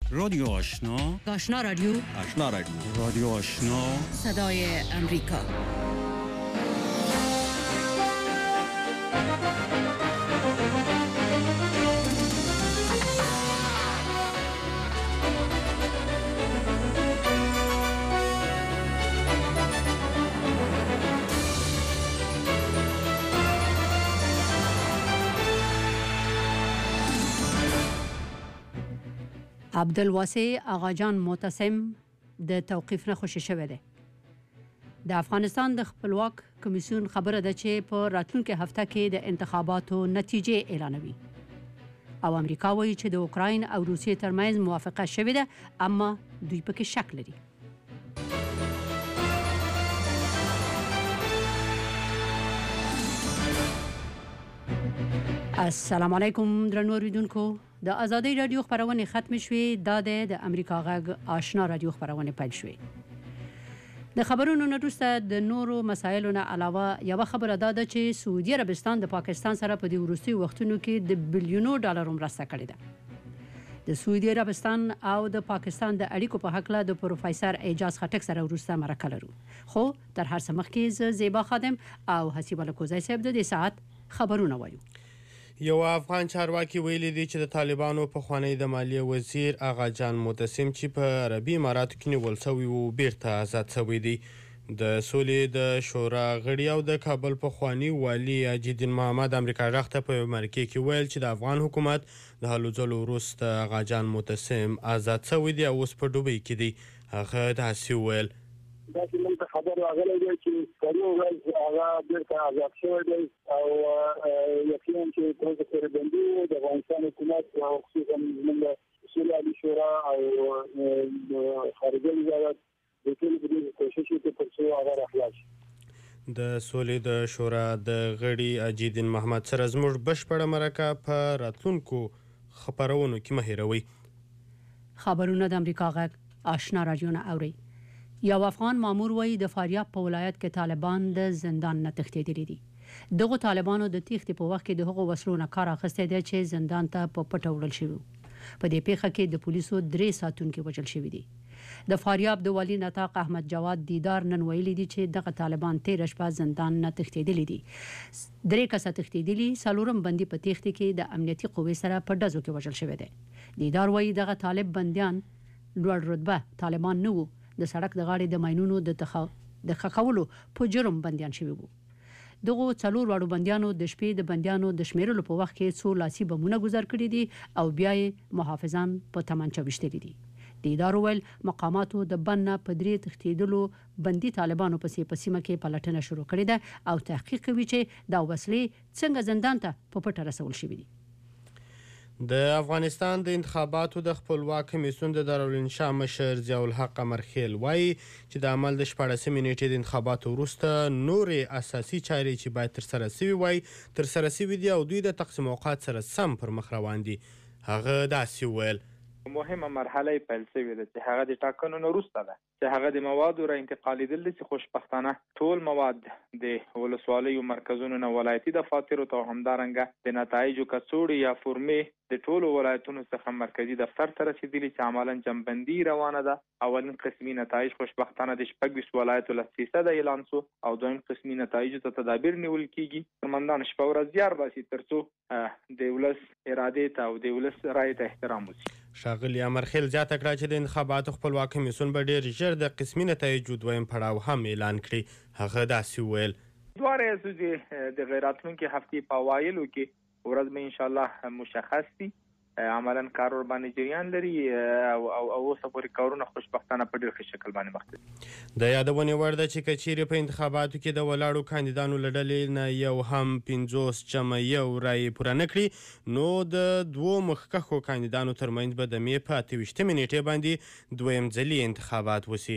رادیو آشنا. آشنا رادیو. آشنا رادیو. رادیو آشنا. صدای امریکا. عبدالواسع آقاجان معتصم د توقیف نه خوشی شوی دی. د افغانستان د خپلواک کمیسیون خبره ده چې په راتلونکي هفته کې د انتخاباتو نتیجې اعلانوي. او امریکا وایي چې د اوکراین او روسیې ترمنځ موافقه شوې ده، اما دوی پکې شک لري. السلام علیکم درنو اوریدونکو. د آزادۍ رادیو خبرونه ختم شوې. د امریکا غږ آشنا رادیو خبرونه پیل شوې. د خبرونو نه وروسته د نورو مسایلو نه علاوه یو خبره ده چې سعودي عربستان د پاکستان سره په دې وروستي وختونو کې د بلیونو ډالرو مرسته کړې ده. د سعودي عربستان او د پاکستان د اړیکو په حق له د پروفیسور اعجاز خټک سره وروسته مرکه لرو. خو تر هر څه مخکې زیبا خادم او حسیب الکوزی صاحب د دې ساعت خبرونه وایو. یو افغان چارواکي ویلي دی چې د طالبانو پخوانی د مالیې وزیر آقاجان معتصم چې په عربي اماراتو کې نیول شوی و بیرته آزاد شوی دی. د سولې د شورا غړي او د کابل پخوانی والي عجیدین محمد امریکا غږ ته په مرکه کې ویل چې د افغان حکومت د هلو ځلو وروسته آقاجان معتصم آزاد شوی دی او اوس په دوبۍ کې دی. هغه داسې ویل دا چې موږ خبر راغلی دی چې پرون ورځ هغه بیرته آزاد شوی دی او یقینا چې تاسو سره بندي د افغانستان حکومت او خصوصا موږ سولې عالی شورا او خارجه وزارت د ټول دې کوشش کوي چې هغه راخلاص شي. د سولې د شورا د غړي عجیدین محمد سره زموږ بشپړه مرکه په راتلونکو خبرونو کې مه هېروئ. خبرونه د امریکا غږ آشنا رادیو نه اورئ. یو افغان مامور وایي د فاریاب په ولایت کې طالبان د زندان نه تښتېدلي دي. دغه طالبانو د تېښتې په وخت کې د هغو وسلو نه کار اخیستی دی چې زندان ته په پټه وړل شوي. په دې پیښه کې د پولیسو 3 ساتونکي وژل شوي دي. د فاریاب د والي نطاق احمد جواد دیدار نن ویلي دي چې دغه طالبان 13 شپه زندان نه تښتېدلي دي. 3 کسه تښتېدلي، 4 بندي په تېښتې کې د امنیتي قوې سره په ډزو کې وژل شوي دي. دیدار وایي دغه طالب بندیان لوړ رتبه طالبان نه وو، د سړک د غاړې د ماینونو د خښولو په جرم بندیان شوي وو. دغه 4 واړو بندیانو د شپې د بندیانو د شمیرلو په وخت کې 2 لاسي بمونه ګذر کړي دي او بیا یې محافظان په تمانچه وشتلي دي. دیدار ویل مقاماتو د بند نه په 3 تښتېدلو بندي طالبانو پسې په سیمه کې پلټنه شروع کړې ده او تحقیق کوي چې دا وسلې څنګه زندان ته په پټه رسول شوي دي. د افغانستان د انتخاباتو د خپلواک کمیسیون د دارالانشا مشر ضیاء الحق قمرخیل وایي چې د عمل د 14 نیټې د انتخاباتو وروسته نورې اساسي چارې چې باید ترسره شوي وای ترسره شوي دي او دوی د تقسیم اوقات سره سم پر مخ روان دي. هغه داسې ویل مهمه مرحله پیل شوې ده چې هغه د ټاکنو نه وروسته ده چې هغه د موادو را انتقالیدل دي چې خوشبختانه ټول مواد د ولسوالیو مرکزونو نه ولایتي دفاترو ته همدارنګه د نتایجو کڅوړې یا فورمې د ټولو ولایتونو څخه مرکزی دفتر ته رسیدلي چې عملاً جنبندي روانه ده. اولین قسمي نتایج خوشبختانه د 26 ولایتو له 300 اعلان شو او دویم قسمي نتایجو ته تدابیر نیول کیږي. فرماندان شپه ورځ زیار باسي ترڅو د ولس اراده ته او د ولس رایې ته احترام وشي. ښاغلي امرخیل زیاته کړه چې د انتخاباتو خپلواک کمیسیون به ډېر ژر د قسمي نتایجو دویم پړاو هم اعلان کړي. هغه داسې ویل دوه ورځې د غیراتونکو هفتې په اوایلو کې ورځ به ان شاء الله مشخص دي. عملاً کارور باندې جریان لري او اوس پورې کارونه خوشبختانه په ډېر ښه شکل باندې مخ ته. د یادونې وړ ده چې کچېرې په انتخاباتو کې د ولاړو کاندیدانو له ډلې نه یو هم 50 رایې پوره نه کړي نو د 2 مخکښو کاندیدانو ترمنځ به د مې په 28 نیټې باندې دویم ځلي انتخابات وشي.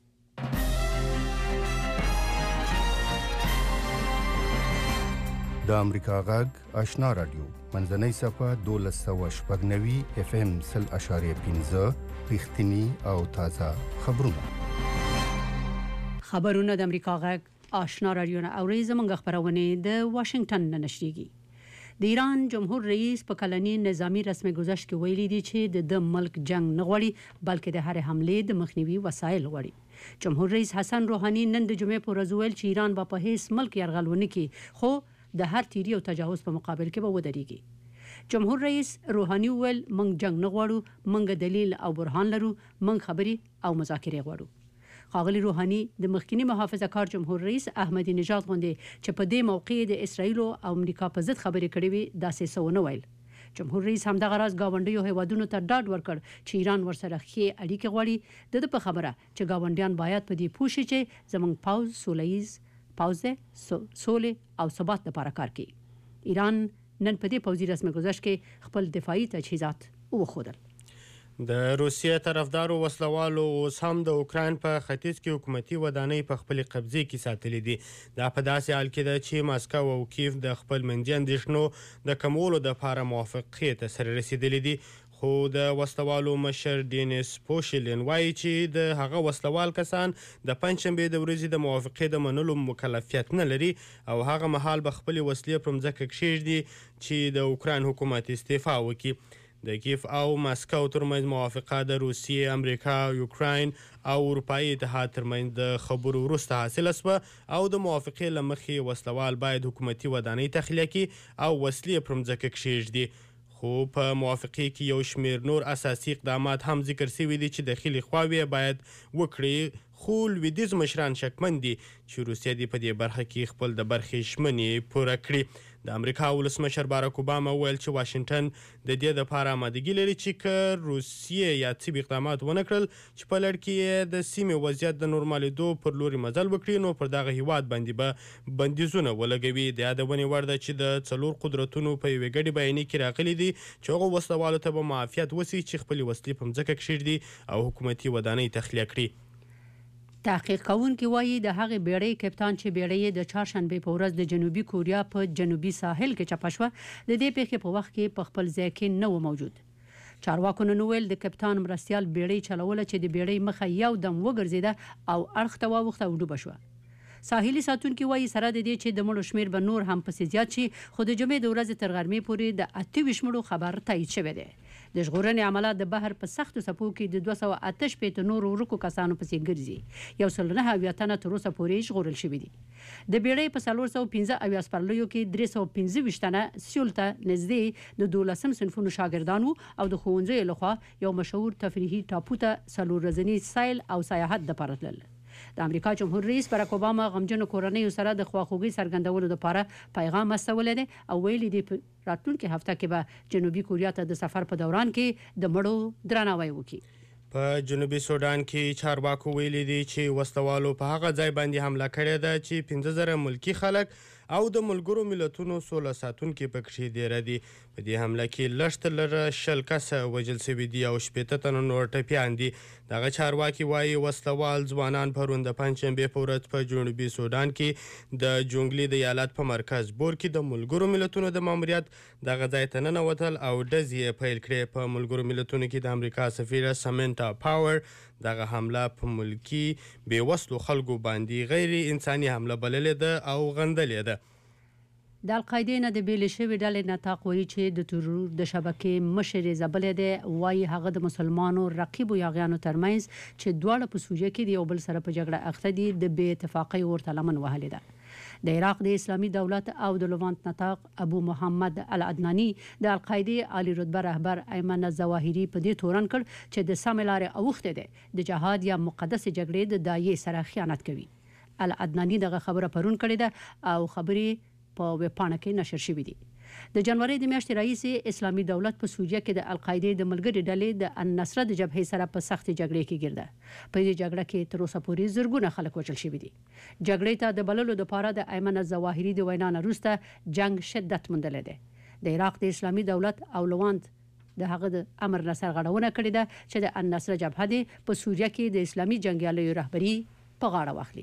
د امریکا غږ آشنا رادیو منځنۍ صفحه 1290 FM 0.5 رښتینی او تازه خبرونه د امریکا غږ آشنا رادیو نه اوري. زموږ خبرونه د واشنگټن نه نشریږي. د ایران جمهور رئیس په کلنی نظامی رسمي گذشت کې ویلي دی چې د ملک جنگ نه غواړي بلکې د هر حمله د مخنیوي وسایل غواړي. جمهور رئیس حسن روحاني نن د جمعې په ورځ ویل چې ایران به په هیڅ ملک یرغل ونه کړي خو د هر تیری او تجاوز په مقابل کې به ودرېږي. جمهور رئیس روحاني ویل موږ جنگ نه غواړو، موږ دلیل او برهان لرو، موږ خبرې او مذاکرې غواړو. ښاغلي روحاني د مخکنی محافظه کار جمهور رئیس احمدی نژاد غوندې چې په دې موقع د اسرایل او امریکا په ضد خبرې کړې وي داسې څه ونه ویل. جمهور رئیس همدغه راز گاونډیو هیوادونو ته ډاډ ورکړ چې ایران ورسره ښې اړیکې غواړي. د په خبره چې گاونډیان باید په دې پوه شي چې زموږ پوځ سولهییز پوځ دی، سولې او ثبات لپاره کار کوي. ایران نن په دې پوځي رسمي گذشت کې خپل دفاعي تجهیزات وښودل. د روسیې طرفدارو وسلوالو اوس هم د اوکراین په ختیځ کې حکومتي ودانۍ په خپل قبضه کې ساتلې دي. دا په داسې حال کې ده چې ماسکو او کیف د خپل منځي اندېښنو د کمولو لپاره موافقې ته سره رسیدلې دي. خو د وسلوالو مشر ډینیس پوشلین وایي چې د هغه وسلوال کسان د پنځشنبې د ورځې د موافقې د منلو مکلفیت نه لري او هغه مهال به خپل وسلې پر مځکه کښېږدي چې د اوکراین حکومت استعفا وکړي. د کیف او ماسکو ترمنځ موافقه د روسیې، امریکا، یوکراین او اروپایي اتحاد ترمنځ د خبرو وروسته حاصله شوه او د موافقې له مخې وسلوال باید حکومتي ودانۍ تخلیه کړي او وسلې پر مځکه کښېږدي. خو په موافقې کې یو شمېر نور اساسي اقدامات هم ذکر شوي دي چې داخلي خواوې باید وکړي. خو لویدیځ مشران شکمن دي چې روسیه دې په دې برخه کې خپل د برخې ژمنې پوره کړي. د امریکا ولسمشر باراک اوباما وویل چې واشنګټن د دې لپاره آمادګي لري چې که روسیې یا څه اقدامات ونه کړل چې په لړ کې د سیمې وضعیت د نورمالېدو پر لوري مزل وکړي نو پر دغه هیواد باندې به بندیزونه ولګوي. د یادونې وړ ده چې د څلور قدرتونو په یوې ګډې بیانیې کې راغلي دي چې هغو وسلوالو ته به معافیت وسي چې خپلې وسلې په مځکه کښېږدي او حکومتي ودانۍ تخلیه کړي. تحقیق کوونکي وایي د هغې بیړۍ کپتان چې بیړۍ د چهارشنبې په ورځ د جنوبي کوریا په جنوبي ساحل کې چپه شوه د دې پیښې په وخت کې په خپل ځای کې نه و موجود. چارواکو نن ویل د کپتان مرستیال بیړۍ چلوله چې د بیړۍ مخه یو دم وګرځېده او اړخ ته واوښته او ډوبه شوه. ساحلي ساتونکي وایي سره د دې چې د مړو شمیر به نور هم پسې زیات شي خو د جمعې د ورځې تر غرمې پورې د 28 مړو خبر تایید شوی دی. د ژغورنې عملیات د بحر په سختو څپو کې د 288 نورو ورکو کسانو پسې ګرځي. 109 تنه تر اوسه پورې ژغورل شوي دي. د بیړۍ په 415 سپرلیو کې 315 تنه سیول ته نږدې د 12 صنفونو شاګردان او د ښوونځیو لخوا یو مشهور تفریحي ټاپو ته 4 ورځني سیل او سیاحت لپاره تلل. د امریکا جمهور رئیس باراک اوباما غمجنو کورنیو سره د خواخوږۍ څرګندولو لپاره پیغام استولی دی او ویلي دی په راتلونکي هفته کې به جنوبي کوریا ته د سفر په دوران کې د مړو درناوی وکړي. په جنوبي سودان کې چارواکو ویلي دي چې وسلوالو په هغه ځای باندې حمله کړې ده چې 15,000 ملکی خلک او د ملګرو ملتونو سوله ساتونکي پکې ډېر دي. په دې حمله کې لږ لږ 10 کسه وژل شوي دي او 80 تنه نور ټپیان دي. دغه چارواکي وایي وسلوال ځوانان پرون د پنځشنبې په ورځ په جنوبي سودان کې د جونګلي د ایالت په مرکز بور کې د ملګرو ملتونو د ماموریت دغه ځای ته ننوتل او ډزې یې پیل کړې. په ملګرو ملتونو کې د امریکا سفیره سمنتا پاور دغه حمله په ملکی بېوسلو خلکو باندې غیر انساني حمله بللې ده او غندلې ده. د القاعدې نه د بیلې شوې ډلې نطاق وایي چې د ترور د شبکې مشر یې ځبلی دی. وایي هغه د مسلمانو رقیبو یاغیانو ترمنځ چې دواړه په سوریه کې د یو بل سره په جګړه اخته دي د بې اتفاقۍ ورته لمن وهلې ده. د عراق د اسلامي دولت او د لوانت نطاق ابو محمد العدناني د القاعدې عالی رتبه رهبر ایمن الظواهري په دې تورن کړ چې د سمې لارې اوښتې دی د جهاد یا مقدس جګړې د دایې سره خیانت کوي. العدناني دغه خبره پرون کړې ده او خبرې په ویبپاڼه کې نشر شوي دي. د جنوري د میاشتې رئیس اسلامي دولت په سوریه کې د القاعدې د ملګرې ډلې د النصره د جبهې سره په سخت جګړې کې ګرده. په دې جګړه کې تر اوسه پورې زرګونه خلک وژل شوي دي. جګړې ته د بللو لپاره د ایمن الظواهري د وینا نه وروسته جنگ شدت موندلی دی. د عراق د اسلامي دولت او لوانت د هغه د امر نه سرغړونه کړې ده چې د النصره جبهه دې په سوریه کې د اسلامي جنګیالیو رهبري په غاړه واخلي.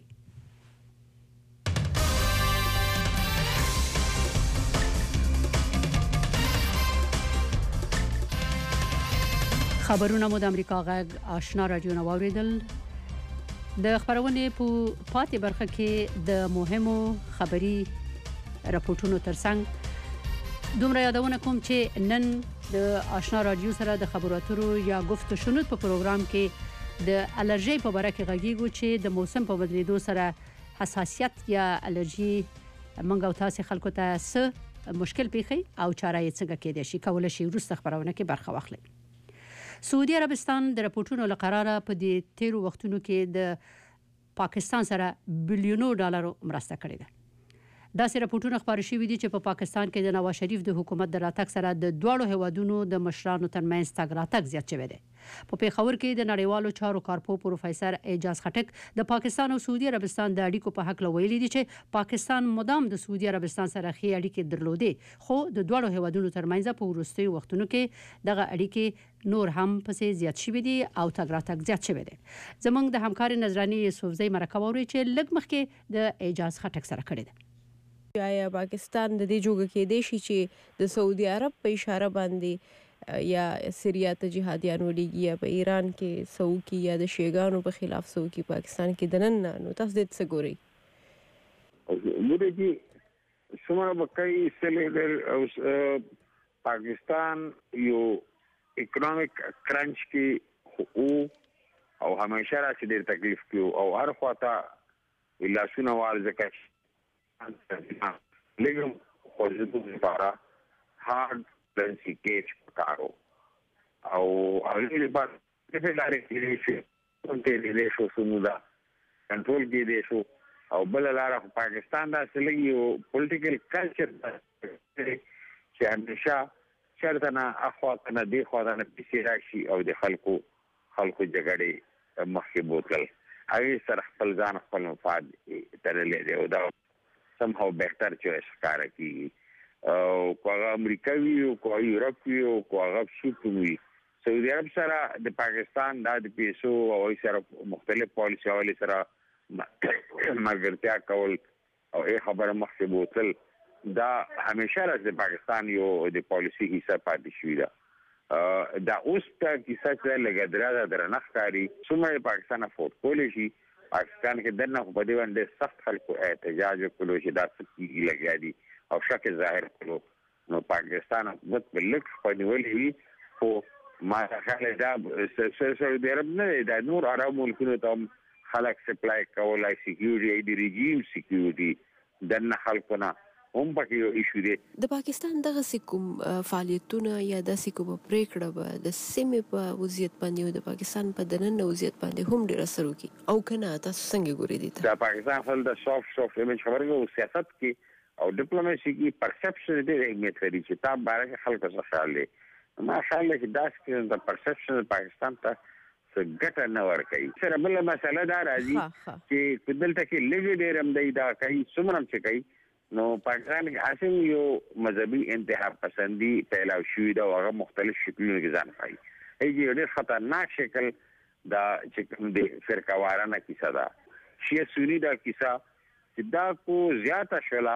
خبرونه مو د امریکا غږ آشنا رادیو نه واوریدل. د خبرونې په پاتې برخه کې د مهمو خبري راپورټونو ترڅنګ دومره یادونه کوم چې نن د آشنا رادیو سره د خبرو اترو یا گفت و شنود په پروګرام کې د الرجی په اړه کې غږیږو چې د موسم په بدلیدو سره حساسیت یا الرجی منګو تاسو خلکو ته څه مشکل پیخي او چاره یې څنګه کېدای شي کول شي وروسته خبرونه کې برخه واخلي. سعودي عربستان د راپورټونو لقراره په دې تیرو وختونو کې د پاکستان سره بلیونو ډالر مرسته کړې ده. دا سره راپورټونه خبري شوي دي چې په پاکستان کې د نواز شریف د حکومت د راتګ سره د دوړو هوادونو د مشرانو ترمنځ تګ راتګ زیات شوی دی. په پیښور کې د نړیوالو چارو کارپو پروفیسور اعجاز خټک د پاکستان او سعودي عربستان د اړیکو په حق ویلي دي چې پاکستان مدام د سعودي عربستان سره ښې اړیکې درلودې خو د دوړو هوادونو ترمنځ په وروستیو وختونو کې دغه اړیکې نور هم پسې زیات شوي دي او تګ راتګ زیات شوی دی. زموږ د همکار نظراني یوسفزۍ مرکه ووري چې لږ مخکې د اعجاز خټک سره کړې ده. آیا پاکستان د دې جوګه کې دی چې د سعودي عرب په اشاره باندې یا سیریا ته جهادیان ولېږي یا په ایران کې سعودي یا د شیګانو په خلاف سعودي پاکستان کې دنن نو تاسو دې څه ګورئ؟ موږ دې څومره بکای سلیدر او پاکستان یو اکونومیک کرنچ کې او همیشه راځي ډېر تکلیف کې او هر خواته لاسونه وال ځکه لګم خوځېدو لپاره هارد کرنسي کېچ پکارو او هغه لپاره د لارې کې شي ته دې شو سمودا کنټرول کې دې شو او بل لاره پاکستان دا سلګي او پولیټیکل کلچر چې همیشه چرته نه اخوا کنه دی خو دا نه پیسې راشي او د خلکو جګړې مخکې بوتل هغه سره خپل ځان خپل مفاد ترلې دی او دا somehow بهتر چويس کار کوي او کوغه امریکایي او کوغه یورپي او کوغه شوکوي سعودي عرب سره د پاکستان د پیسو او سره مختلف پالیسي او سره مګرتیا کول او خبره مخکې بوتل دا همیشه راځي د پاکستان یو د پالیسي حصہ پاتې شوی دا دا اوس ته کیسه چې لګدرا درنخ کاری څومره پاکستان افورد کولی شي پاکستان کې دنه په دې باندې سخت خلکو احتجاج وکړو چې دا څه لګیا دي او شک ظاهر کړو نو پاکستان په لک پنیولې خو ما خاله دا سعودي عرب نه دا نور عرب ملکونو ته خلک سپلای کولای سکیورټي دی رژیم سکیورټي دنه خلکونه هم پکې یو ایشو دی. د پاکستان دغه کوم فعالیتونه یا د کوم پریکړه به د سیمې په وضعیت باندې او د پاکستان په دننه وضعیت باندې هم ډیر اثر وکړي او کنه تاسو څنګه ګورئ دي؟ د پاکستان خپل د سافت ایمیج خبرو سیاست کې او ډیپلوماسي کې پرسپشن دی اهمیت لري چې تا بارے خلکو څه خیال دی. ما خیال دی چې داس کې د پرسپشن پاکستان ته څه ګټه نه ورکوي. سره بل مسله دا راځي چې کدلته کې لږ ډیر هم دی دا کوي څومره چې کوي نو پاکستان کې حاصل یو مذهبي انتها پسندي پیلاو شوی دا هغه مختلف شکلونو کې ځان پای ایږي ډېر خطرناک شکل دا چې د فرقوارانه کیسه ده شیعه سنی دا کیسه چې دا کو زیاته شولا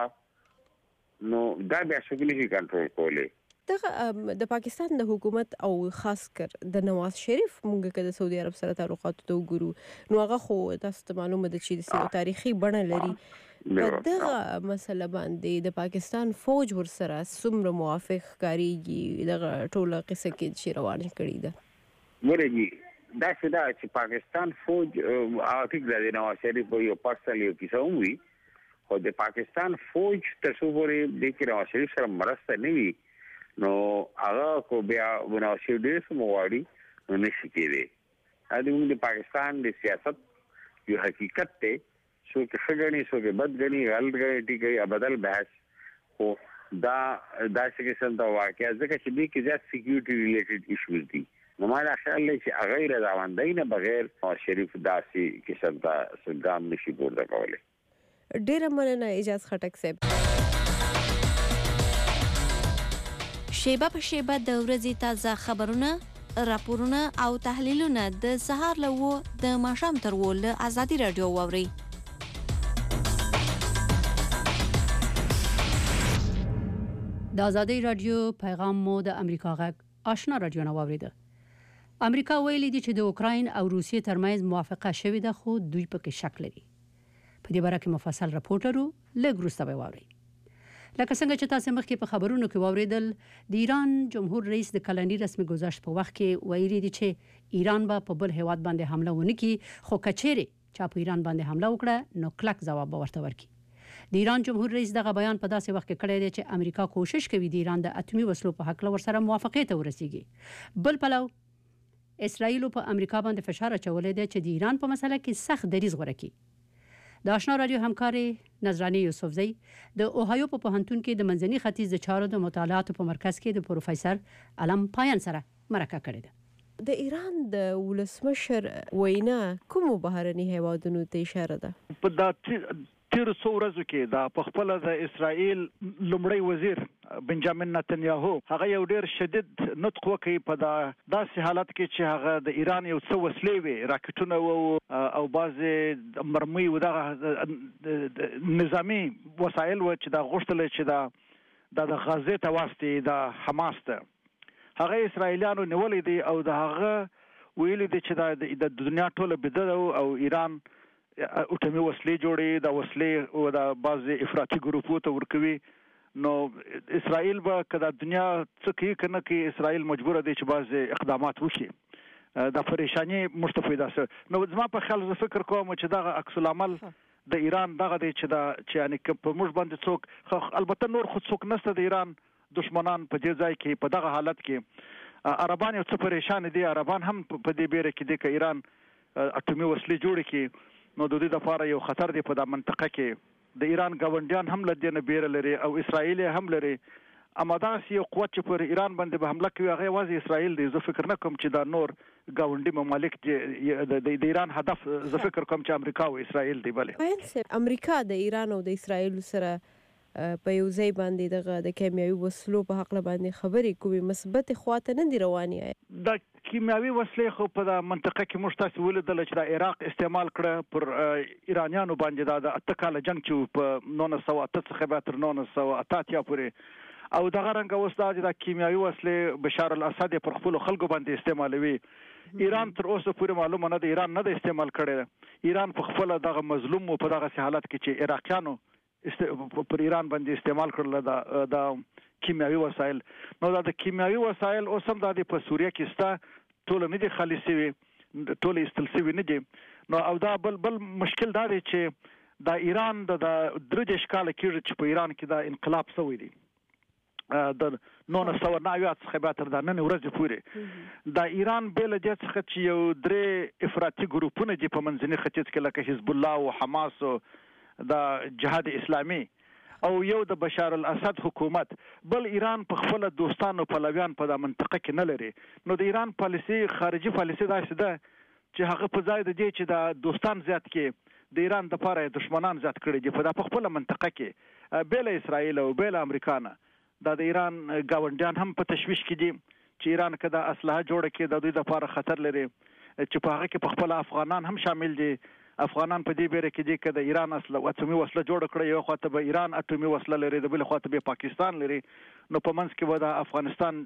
نو دا بیا شکل کې کنټرول کولې. د پاکستان د حکومت او خاص کر د نواز شریف مونږ کې د سعودي عرب سره تعلقات ته وګورو نو هغه خو تاسو معلومه ده چې د تاریخي بڼه لري. په دغه مسله باندې د پاکستان فوج ورسره څومره موافق کاریږي دغه ټوله قصه کې چې روان کړي ده؟ ورګي دا چې پاکستان فوج اټیک د نواز شریف یو پرسنل یو کیسه وي خو د پاکستان فوج تاسو پورې د نواز شریف سره مرسته نه وي نو هغه کو بیا نواز شریف دې سمواړي نو نشي کېږي. د پاکستان د سیاست یو حقیقت ته سو کې خګنی سو کې بدګنی غلط غړي ټیګي بدل بحث خو دا څه قسم دا واقعیا ځکه چې دې کې زیات سکیورټي ریلیټډ ایشوز دي نو ما خیال لري چې غیر رضاوندۍ نه بغیر شریف داسي قسم دا څنګه نشي ګورځ کولای. ډېر مننه اعجاز خټک صاحب. شیبه په شیبه د ورځې تازه خبرونه راپورونه او تحلیلونه د سهار له د ماښام تر ول ازادي رادیو واوري. د ازادي رادیو پیغام مو د امریکا غږ آشنا رادیو نه واوریده. امریکا ویلي دي چې د اوکراین او روسیې ترمنځ موافقه شوې ده خو دوی پکې شک لري. په دې باره کې مفصل راپور لرو لږ وروسته به واورئ. لکه څنګه چې تاسو مخکې په خبرونو کې واوریدل د ایران جمهور رئیس د کلنی رسمي گذشت په وخت کې ویلي دي چې ایران به په بل هیواد باندې حمله ونه کړي خو کچېره چې په ایران باندې حمله وکړه نو کلک ځواب ورته ورکړي د ایران جمهور رئیس دغه بیان په داسې وخت کې کړی دی چې امریکا کوشش کوي د ایران د اتمی وسلو په حق له ورسره موافقت ته ورسیږي بل پلو اسرائیل په امریکا باندې فشار اچولې دی چې د ایران په مسله کې سخت دریځ غوړه کړي د آشنا رادیو همکاري نظرانه یوسفزئی د اوهایو په پوهنتون کې د منځني ختیځ د چارو د مطالعاتو په مرکز کې د پروفیسور علم پایان سره مرکه کړې ده د ایران د ولسمشر وینا کوم بهرني هیوادونو ته اشاره ده په تیر څو ورځو کې دا په خپل د اسرائیل لومړی وزیر بنجامین نتنیاهو هغه یو ډیر شدید نطق وکړي په داسې حالت کې چې هغه د ایران یو څه وسلې وي راکټونه او بعضې مرمۍ و دغه نظامي وسایل و چې دا غوښتل چې دا د غزې ته واستي د حماس ته هغه اسرائیلیانو نیولې دي او د هغه ویلي دي چې د دنیا ټوله بده او ایران اوټمي وسلې جوړي د وسلې او د بعضې افراطي ګروپو ته ورکوي نو اسرائیل به که د دنیا څه کوي که نه کوي اسرائیل مجبوره دی چې بعضې اقدامات وکړي د پریشاني موږ ته پیدا سوی نو زما په خیال زه فکر کوم چې دغه عکس العمل د ایران دغه دی چې یعنې که په موږ باندې څوک البته نور خو څوک نشته د ایران دشمنان په دې ځای کې په دغه حالت کې عربان یو څه پریشان دي عربان هم په دې بیره کې دي که ایران اټومي وسلې جوړې کړي نو د دې لپاره یو خطر دی په دا منطقه کې د ایران ګاونډیان هم له دې نه بیره لري او اسرائیل هم لري اما داسې یو قوت چې پر ایران باندې به حمله کوي هغه یوازې اسرائیل دی زه فکر نه کوم چې دا نور ګاونډي ممالک د ایران هدف زه فکر کوم چې امریکا او اسرائیل دی بلې امریکا د ایران او د اسرائیل سره په یو ځای باندې دغه د کیمیاوي وسلو په حق باندې خبرې کوي مثبت خواته نه دی روانې د کیمیاوي وسلې خو په د منطقه کې موږ تاسو ولیدل چې د عراق استعمال کړه پر ایرانیانو باندې د اته کاله جنگ چې په 1908 څخه به تر 1988 پورې او دغه رنګ اوس د کیمیاوي وسلې بشار الاسد پر خپل خلکو باندې استعمالوي ایران تر اوسه پورې معلومه نه ده ایران نه ده استعمال کړي ایران په خپل دغه مظلوم په دغه حالت کې چې عراقیانو پر ایران باندې استعمال کړل د کیمیاوي وسایل نو دا د کیمیاوي وسایل اوس هم د په سوریه کې ستا ټول نه دي خالي شوي ټول استل شوي نه دي نو او دا بل مشکل دا دی چې د ایران د 3 کال کې چې په ایران کې دا انقلاب شوی دی د 1990 څخه به تر نن ورځې پورې د ایران بل د څخه چې یو 3 افراطي ګروپونه دي په منځني ختیځ کې لکه حزب الله او حماس او د جهاد اسلامي او یو د بشار الاسد حکومت بل ایران په خپل دوستانو پلویان په د منطقه کې نه لري نو د ایران پالیسي خارجي پالیسي داسې ده چې هغه په ځای د دې چې د دوستان زیات کې د ایران د لپاره دشمنان زیات کړي دي په خپل منطقه کې بیل اسرائیل او بیل امریکا نه د ایران ګاونډیان هم په تشویش کې دي چې ایران کده اسلحه جوړه کړي د دوی لپاره خطر لري چې په هغه کې په خپل افغانان هم شامل دي افغانان په دې بیره کې دي چې د ایران اټومي وسله جوړه کړې یو خواته به ایران اټومي وسله لري د بل خواته به پاکستان لري نو په منځ کې به د افغانستان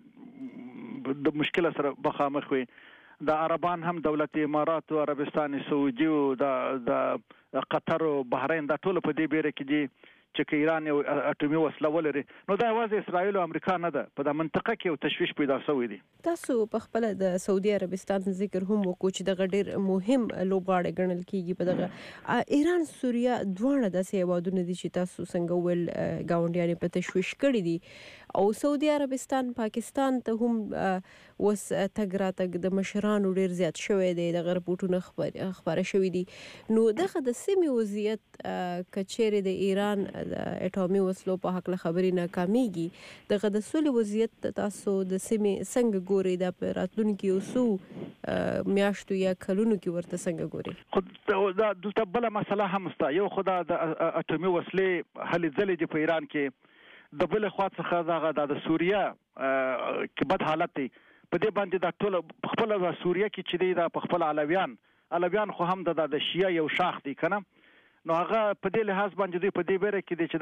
د مشکل سره مخامخ وي د عربان هم دولت امارات او عربستان سعودي او د قطر او بحرین دا ټول په دې بیره کې دي چې ایران یو اټومي وسله ولري نو دا یوازې اسرائیل او امریکا نه ده په د منطقه کې یو تشویش پیدا شوی دی تاسو په خپل د سعودي عربستان ذکر هم وکړو چې دغه ډیر مهم لوبغاړی ګڼل کیږي په دغه ایران سوریه دواړه داسې هیوادونه دي چې تاسو څنګه ول ګاونډیان په تشویش کړي دي او سعودي عربستان پاکستان ته هم وس تګ راتګ د مشرانو ډیر زیات شوی دی د رپورټونو خبره شوې دي نو دغه د سیمې وضعیت کچېره د ایران د اټومي وسلو په حق خبري ناکاميږي دغه د سولې وضعیت تاسو د سیمې څنګه ګوري د راتلونکو یو میاشتو یا کلونو کې ورته څنګه ګوري خو دا د بل مسله هم ستا یو خدا د اټومي وسلې هلې ځلې د ایران کې د بل خوا څخه د سوریه کې بد حالت دی په دې باندې د ټول خپل د سوریه کې چې دی د خپل علویان خو هم د شیعه یو شاخ دی کنه نو هغه په دې لحاظ باندې دوی په دې بیره کې دي چې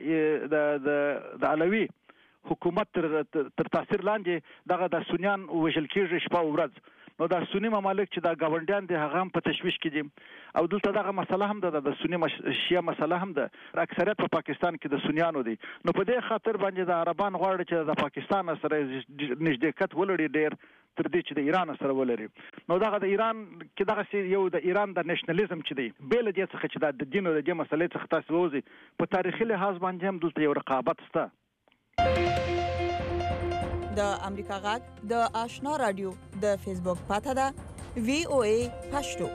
دغه د علوي حکومت تر تاثیر لاندې دغه د سنیان وژل کېږي شپه او ورځ نو دا سنی ممالک چې دا گاونډیان دي هغه هم په تشویش کې دي او دلته دغه مسله هم ده د سنی شیعه مسله هم ده اکثریت په پاکستان کې د سنیانو دي نو په دې خاطر باندې د عربان غواړي چې د پاکستان سره نږدېکت ولري ډېر تر دې چې د ایران سره ولري نو دغه د ایران کې دغه یو د ایران د نېشنلیزم چې دی بیل دې څخه چې د دین او د دې مسلې څخه تاسو وځي په تاریخي لحاظ باندې هم دلته یو رقابت شته. د امریکا غږ د آشنا رادیو د فیسبوک پاته ده VOA پښتو.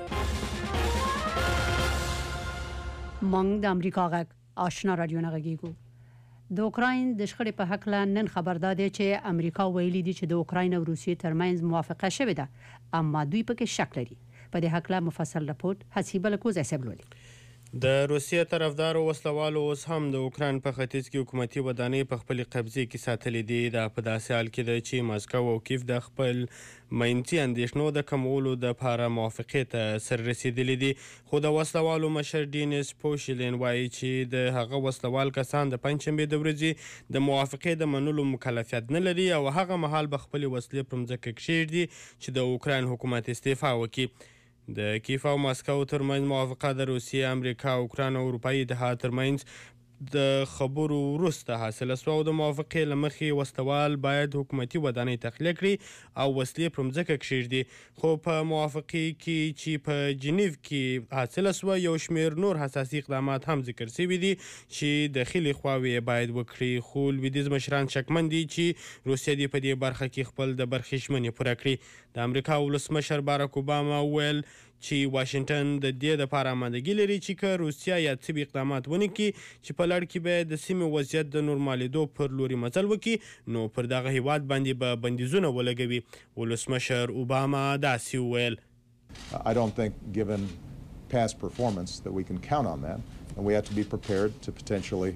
مونږ د امریکا غږ آشنا رادیو نه غږیږو. د اوکراین د شخړې په حق لا نن خبردار دی چې امریکا ویلي دي چې د اوکراین او روسیې ترمنځ موافقه شوې ده اما دوی پکې شک لري. په دې حق لا مفصل راپورټ حسیبه لکوزه سبلولي. د روسیې طرفدارو وسلوالو اوس هم د اوکراین په ختیځ کې حکومتي ودانۍ په خپل قبضه کې ساتلې دي. دا په داسې حال کې ده چې ماسکو او کیف د خپل مینځي اندېښنو د کمولو لپاره موافقې ته سر رسیدلي دي خو د وسلوالو مشر ډینیس پوشلین وایي چې د هغه وسلوال کسان د پنځشنبې د ورځې د موافقې د منلو مکلفیت نه لري او هغه مهال به خپل وسلې پر مځکه کښېږدي چې د اوکراین حکومت استعفا وکړي. د کیف او ماسکو ترمنځ موافقه د روسیې، امریکا، اوکراین او اروپایي اتحاد ترمنځ د خبرو وروسته حاصله شوه او د موافقې له مخې وسلوال باید حکومتي ودانۍ تخلیه کړي او وسلې پر مځکه کښېږدي خو په موافقې کې چې په جنیو کې حاصله شوه یو شمېر نور حساسي اقدامات هم ذکر شوي دي چې داخلي خواوې باید وکړي خو لویدیځ مشران شکمن دي چې روسیه دې په دې برخه کې خپل د برخې ژمنې پوره کړي. د امریکا ولسمشر باراک اوباما وویل چې واشنگټن د دې لپاره آمادګي لري چې که روسیه یا څه اقدامات ونه کړي چې په لړ کې به د سیمې وضعیت د نورمالېدو پر لوري مزل وکړي نو پر دغه هیواد باندې به بندیزونه ولګوي. ولسمشر اوباما داسې وویل I don't think given past performance that we can count on that and we have to be prepared to potentially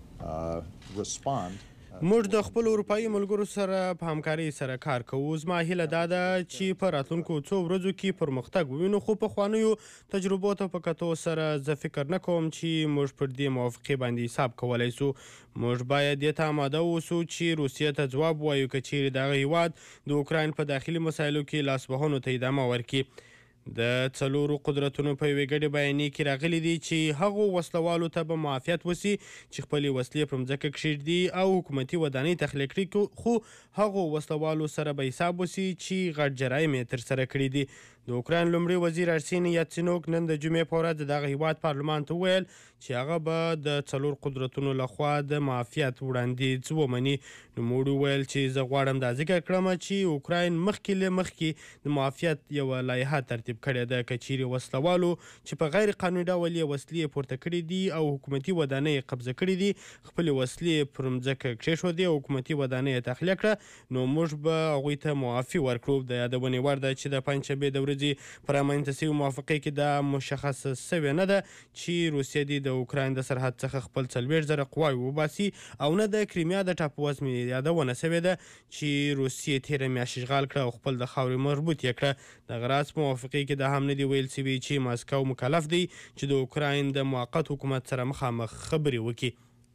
respond. موږ د خپل اروپایي ملګرو سره په همکارۍ سره کار کوو. زما هیله دا ده چې په راتلونکو څو ورځو کې پرمختګ ووینو خو پخوانیو تجربو ته په کتو سره زه فکر نه کوم چې موږ پر دې موافقې باندې حساب کولی سو. موږ باید دې ته آماده اوسو چې روسیې ته ځواب ووایو که چیرې دغه هیواد د اوکراین په داخلي مسایلو کې لاسوهنو ته ادامه ورکړي. د څلورو قدرتونو په یوې ګډې بیانیې کې راغلي دي چې هغو وسلوالو ته به معافیت وسي چې خپلې وسلې پر مځکه کښېږدي او حکومتي ودانۍ تخلیه کړي خو هغو وسلوالو سره به حساب وسي چې غټ جرایم یې ترسره کړي دي. د اوکراین لومړي وزیر ارسیني یاتسینوک نن د جمعې په ورځ دغه هیواد پارلمان ته وویل چې هغه به د څلور قدرتونو لخوا د معافیت وړاندیز ومني. نوموړي وویل چې زه غواړم دا ذکر کړم چې اوکراین مخکې له مخکې د معافیت یوه لایحه ترتیب کړې ده که چیرې وسلوالو چې په غیر قانوني ډول یې وسلې پورته کړي دي او حکومتي ودانۍ قبضه کړي دي خپلې وسلې پر مځکه کښېښودې او حکومتي ودانۍ یې تخلیه کړه نو موږ به هغوی ته معافي ورکړو. د یادونې وړ ده چې د پنجشنبې د ورځې پر رامنځته شوې موافقې کې دا مشخصه شوې نه ده چې روسیه دې د اوکراین د سرحد څخه خپل 40,000 قواوې وباسي او نه د کریمیا د ټاپووزمې یادونه شوې ده چې روسیې تېره میاشت اشغال کړه او خپل د خاورې مربوط یې کړه. دغه راز په موافقې کې دا هم نه دي ویل شوي چې ماسکو مکلف دی چې د اوکراین د موقت حکومت سره مخامخ خبرې وکړي.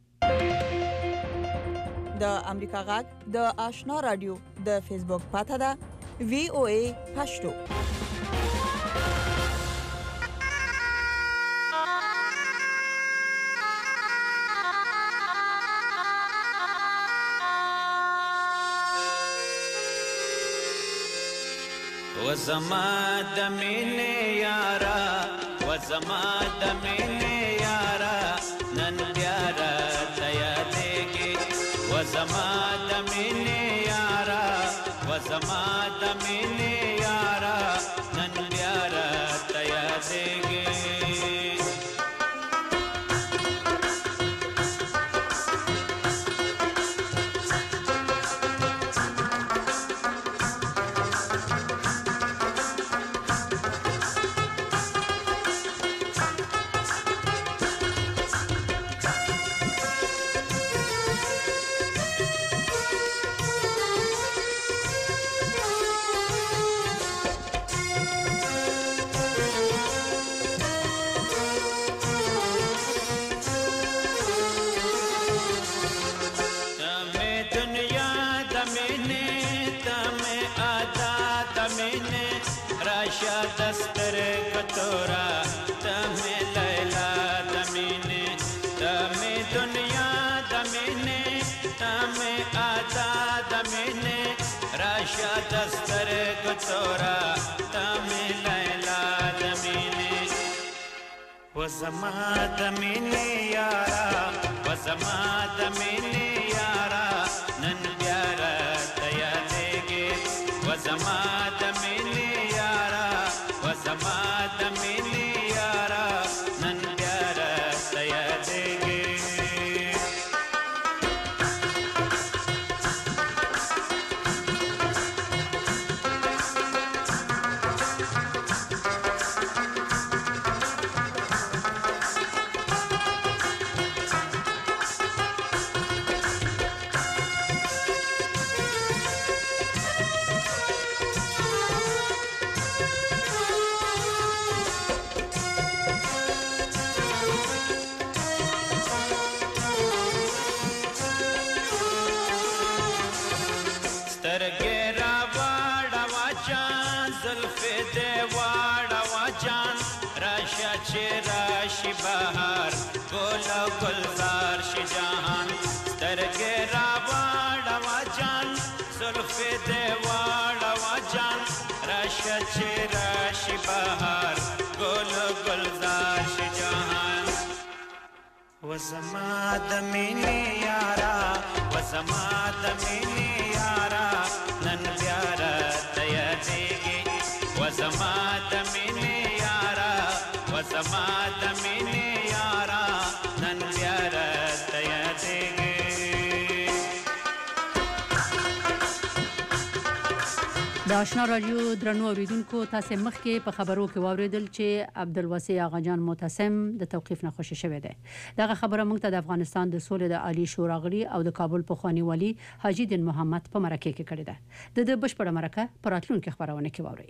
د امریکا غږ د آشنا رادیو د فیسبوک پاته ده VOA پښتو. وزما د مینې یارا وزما د مینې یارا نن بیا راته یادېږي وزما د مینې یارا وزما د مینې یارا نن بیا راته یادېږي. دستر کتورا تمه لیلا دمینه تمه دنیا دمینه تمه آتا دمینه راشا دستر کتورا تمه لیلا دمینه وزما دمینه یارا وزما دمینه یارا نن بیارا تیا دیگه وزما دمینه یارا وزما دمینه یارا نن بیارا تیا دیگه راشی بهار گل و گلزار شی جهان سترګې راواړه جان زلف دې واړه جان راشه چې راشي بهار گل و گلزار شي جهان وزما د مینې یارا وزما د مینې یارا نن بیا راته یادېږي وزما د مینې یارا وزما د مینې یارا نن بیا راته یادېږي د آشنا رادیو درنو اوریدونکو تاسو مخکې په خبرو کې واوریدل چې عبدالواسع آغاجان معتصم د توقیف نه خوشی شوی دی دغه خبره موږ ته د افغانستان د سولې د عالی شورا غړي او د کابل پخوانی والی حاجی دین محمد په مرکه کې کړې ده د بشپړه مرکه پر راتلونکو خبرونه کې واوري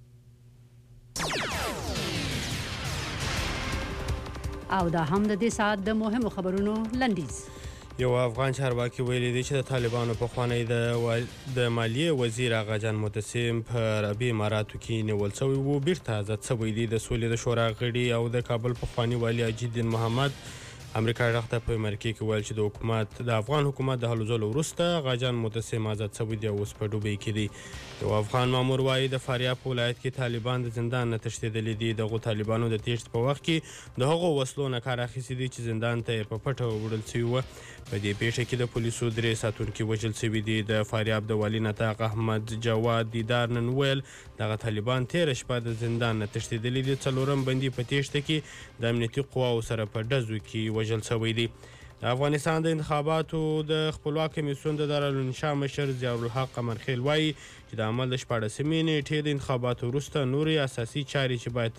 او دا هم د دې ساعت د مهمو خبرونو لنډیز یو افغان چارواکي ویلي دی چې د طالبانو پخوانی د مالیې وزیر آغاجان معتصم په عربي اماراتو کې نیول شوی و بیرته آزاد شوی دی د سولې د شورا غړي او د کابل پخوانی والی حاجی دین محمد امریکا غاښته په مرکه کې ویل چې د افغان حکومت د هلو ځلو وروسته آغاجان معتصم آزاد شوی دی او اوس په دوبۍ کې دی یو افغان مامور وایي د فاریاب په ولایت کې طالبان د زندان نه تښتېدلي دي دغو طالبانو د تیښتې په وخت کې د هغو وسلو نه کار اخیستی دی چې زندان ته یې په پټه وړل شوي وه په دې پیښه کې د پولیسو 3 ساتونکي وژل شوي دي د فاریاب د والي نطاق احمد جواد دیدار نن ویل دغه طالبان تېره شپه د زندان نه تښتېدلي دي څلورم بندي په تیښته کې د امنیتي قواو سره په ډزو کې وژل شوی دی د افغانستان د انتخاباتو د خپلواک کمیسیون د دارالانشا مشر ضیاءالحق قمرخیل وایي چې د عمل د 14مې نیټې د انتخاباتو وروسته نورې اساسي چارې چې باید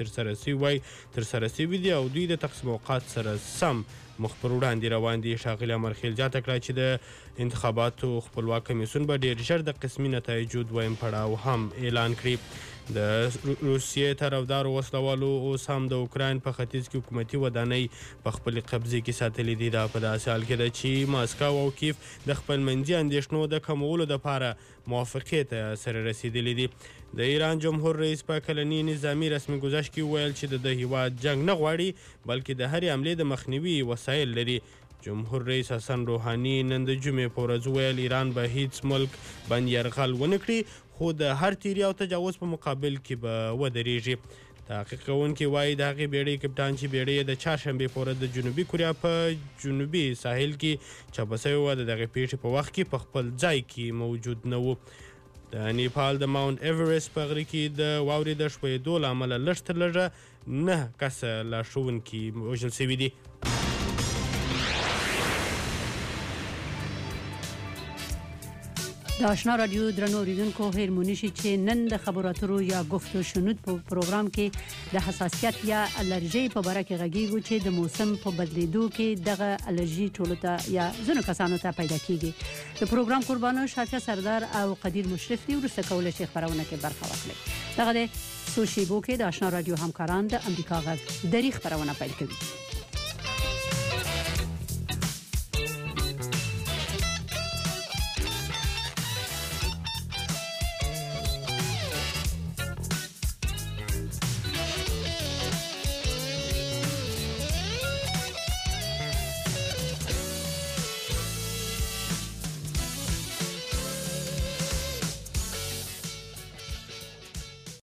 ترسره شوي دي او دوی د تقسیم اوقات سره سم مخ پر وړاندې روان دي ښاغلي امرخیل زیاته کړه چې د انتخاباتو خپلواک کمیسیون به ډېر ژر د قسمي نتایجو دویم پړاو هم اعلان کړي د روسیې طرفدارو وسلوالو اوس هم د اوکراین په ختیځ کې حکومتي ودانۍ په خپلې قبضې کې ساتلې دي دا په داسې حال کې ده چې ماسکو او کیف د خپلمنځي اندېښنو د کمولو دپاره موافقې ته سره رسېدلي دي د ایران جمهور رئیس په کلني نظامي رسمي گزارش کې وویل چې د هیواد جنگ نه غواړي بلکې د هرې حملې د مخنیوي وسایل لري جمهور رئیس حسن روحاني نن د جمعې په ورځ وویل ایران به هیڅ ملک باندې یرغل ونه کړي خو د هر تیري او تجاوز په مقابل کې به ودرېږي تحقیق کوونکي وایي د هغې بیړۍ کپټان چې بیړۍ د چهارشنبې په ورځ د جنوبي کوریا په جنوبي ساحل کې چاپه شوې وه د دغې پیښې په وخت کې په خپل ځای کې موجود نه و د نیپال د ماونټ ایورست په غره کې د واورې د ښویېدو له امله لږ تر لږه 9 کسه لارښوونکي وژل شوي دي د آشنا رادیو درنو اوریدونکو هیرمونی شي چې نن د خبرو اترو یا گفت و شنود په پروګرام کې د حساسیت یا الرژي په اړه کې غږیږو چې د موسم په بدلیدو کې دغه الرژي ټولو ته یا ځینو کسانو ته پیدا کیږي د پروګرام قربانو شافیا سردار او قدیر مشرف دي ورسته کولای شي خبرونه کې برخه واخلي دغه د سوشي بو کې د آشنا رادیو همکاران د امریکا غږ دری خبرونه پیل کوي